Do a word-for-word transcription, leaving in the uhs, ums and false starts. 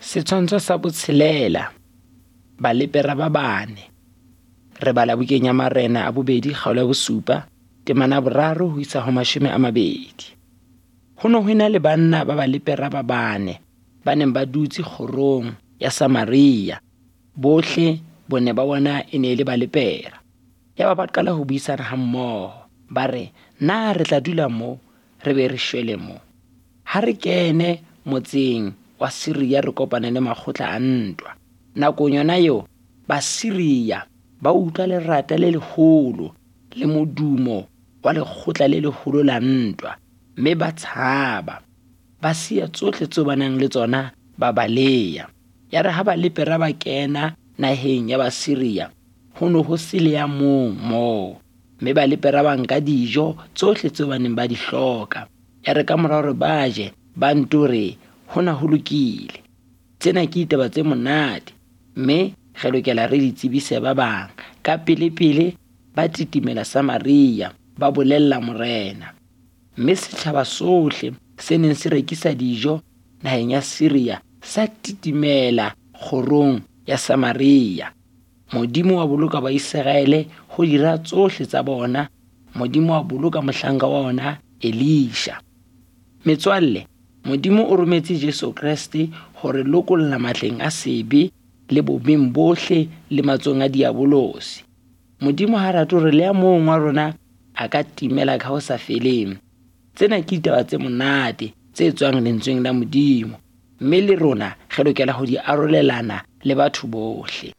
Setshwantsho sa botshelela, balepera ba bane. Re bala bukeng ya Marena a bobedi kgaolo ya bosupa, temana ya boraro ho isa ho mashome a mabedi. Ho no ho ena le banna ba balepera ba bane, ba neng ba dutse kgorong ya Samaria. Bohle bone ba bona e ne le balepera. Ya ba ba qala ho buisana ha mmoho, ba re, na re tla dula moo, re be re shwele moo. Ha re kene motseng wa Syria re kopane le makgotla a ntwa. Nakong yona eo, Ba-Syria ba utlwa lerata le leholo le modumo wa lekgotla le leholo la ntwa, mme ba tshaba. Ba siya tsohle tseo ba nang le tsona ba baleya. Ya re ha balepera ba kena naheng ya Ba-Syria, ho no ho se le ya mong moo, mme balepera ba nka dijo tsohle tseo ba neng ba di hloka. Ya re ka mora hore ba je, ba ntore hona ho lokile. Tsena ke ditaba tse monate, mme re lokela re di tsebise ba bang. Ka pele pele ba titimela Samaria, ba bolella morena. Mme setjhaba sohle se neng se rekisa dijo naheng ya Syria sa titimela kgorong ya Samaria. Modimo wa boloka Ba-Israele ho dira tsohle tsa bona. Modimo wa boloka mohlanka wa ona Elisha. Metswalle, Modimo o rometse Jesu Kriste hore lokolla matleng a sebe le bobeng bohle le matsong a diabolosi. Modimo ha rate hore le ya mong wa rona a ka timela ka ho sa feleng. Tsena ke ditaba tse monate tse tswang lentsweng la Modimo, mme le rona re lokela ho di arolelana le batho bohle.